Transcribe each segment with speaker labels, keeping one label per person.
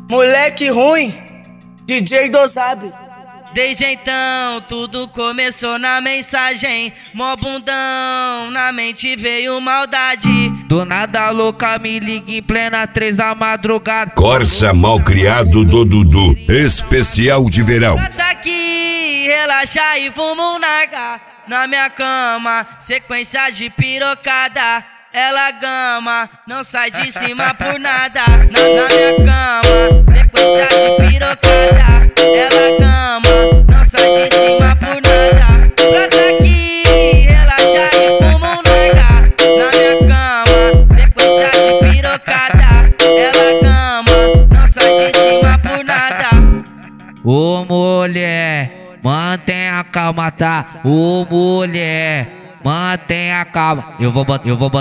Speaker 1: Moleque ruim, DJ Dozab.
Speaker 2: Desde então tudo começou na mensagem. Mó bundão, na mente veio maldade.
Speaker 3: Do nada louca me liga em plena 3 da madrugada.
Speaker 4: Corsa malcriado do Dudu, especial de verão.
Speaker 2: Tá aqui, relaxa e vamos nargar. Na minha cama, sequência de pirocada. Ela gama, não sai de cima por nada. Na minha cama, sequência de pirocada. Ela gama, não sai de cima por nada. Brota aqui, relaxa e vamos largar. Na minha cama, sequência de pirocada. Ela gama, não sai de cima por nada.
Speaker 3: Ô mulher, mantenha a calma, tá? Ô mulher, mantenha a calma. Eu vou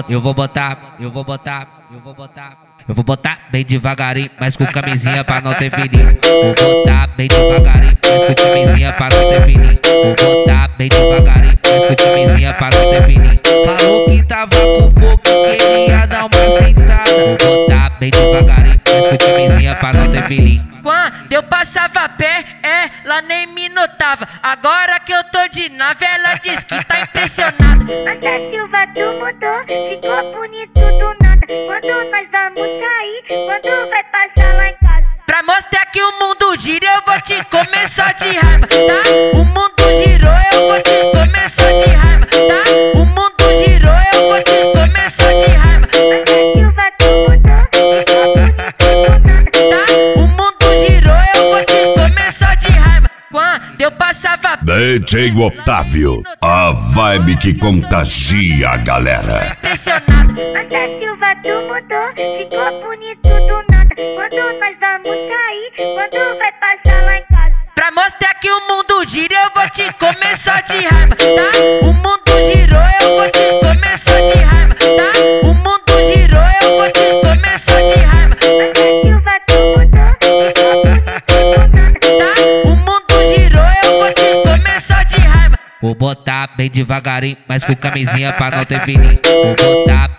Speaker 3: botar bem devagarinho, mas com camisinha pra não ter perigo. Vou botar bem devagarinho, mas com camisinha pra não ter perigo. Vou botar bem devagarinho, mas com camisinha pra não ter perigo. Falou que tava com fogo, queria dar uma sentada. Vou botar bem devagarinho, mas com camisinha pra não ter perigo.
Speaker 2: Quando eu passava pé, ela nem me notava. Agora que eu tô de nave, ela diz que tá impressionada.
Speaker 5: Mas a Silva tu mudou, ficou bonito do nada. Quando nós vamos sair, quando vai passar lá em casa?
Speaker 2: Pra mostrar que o mundo gira, eu vou te comer só de raiva, tá? O mundo girou, eu vou te comer só de raiva, tá? O mundo girou, eu vou te comer só de raiva.
Speaker 5: Mas a Silva tu mudou, ficou bonito do nada.
Speaker 2: Tá? O mundo girou, eu vou te comer só de raiva. Quando eu passava
Speaker 4: DJ Otávio, a vibe que contagia a galera.
Speaker 2: impressionada.
Speaker 5: Mas a Silva tu mudou, ficou bonito do nada. Quando nós vamos sair, quando vai passar lá em casa?
Speaker 2: Pra mostrar que o mundo gira, eu vou te comer só de raiva, tá? O mundo girou, eu vou te comer só de raiva, tá? O mundo girou, eu vou te comer só de raiva.
Speaker 5: Mas a Silva tu mudou, ficou bonito do nada.
Speaker 2: Tá? O mundo girou, eu vou te comer só de raiva.
Speaker 3: Vou botar bem devagarinho, mas com camisinha pra não ter perigo. Vou botar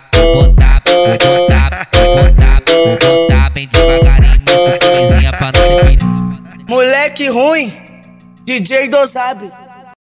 Speaker 3: bem devagarinho, mas com camisinha pra não ter perigo.
Speaker 1: Moleque ruim, DJ Dozab.